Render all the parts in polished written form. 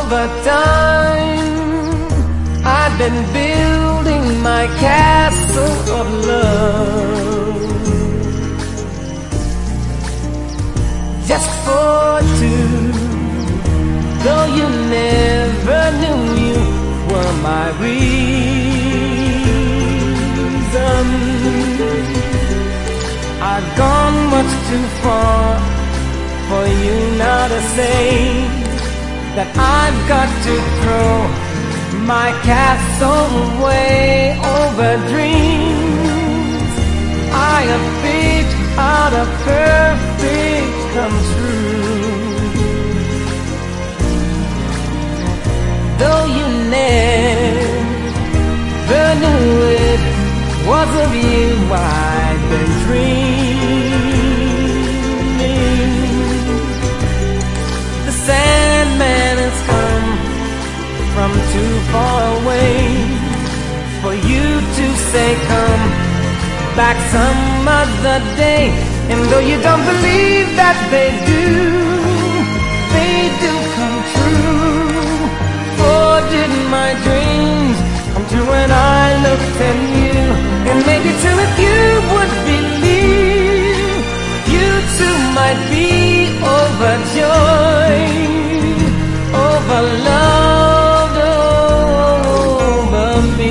over time, I've been building my castle of love, just for two. Though you never knew you were my reason, I've gone much too far for you now to say that I've got to throw my castle away over dreams I have picked out of perfect come true. Though you never knew it was of you I've been dreaming. The Sandman has come from too far away for you to say come back some other day. And though you don't believe that they do come true. For did my dreams come true when I looked at you? And maybe too if you would believe, you too might be overjoyed, overloved over me.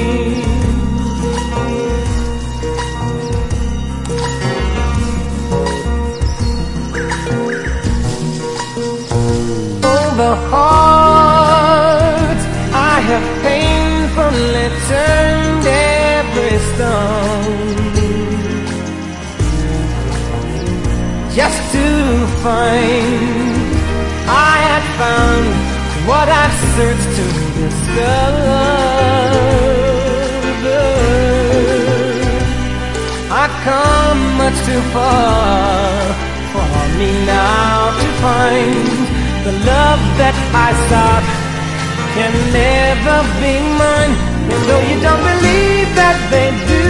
Over hearts I have painfully turned every stone, just to find I had found what I've searched to discover. I've come much too far for me now to find the love that I sought can never be mine. And though you don't believe that they do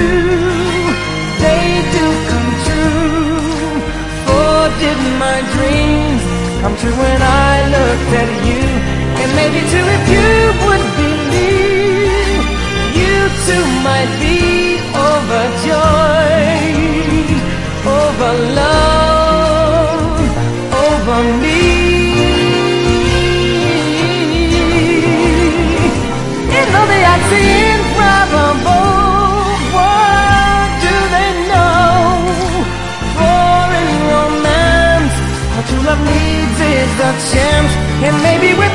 come true. For did my dreams come true when I looked at you? And maybe too if you would believe, you too might be overjoyed, overloved, over me. Improbable, what do they know? For in romance, what you love needs is a chance. And maybe with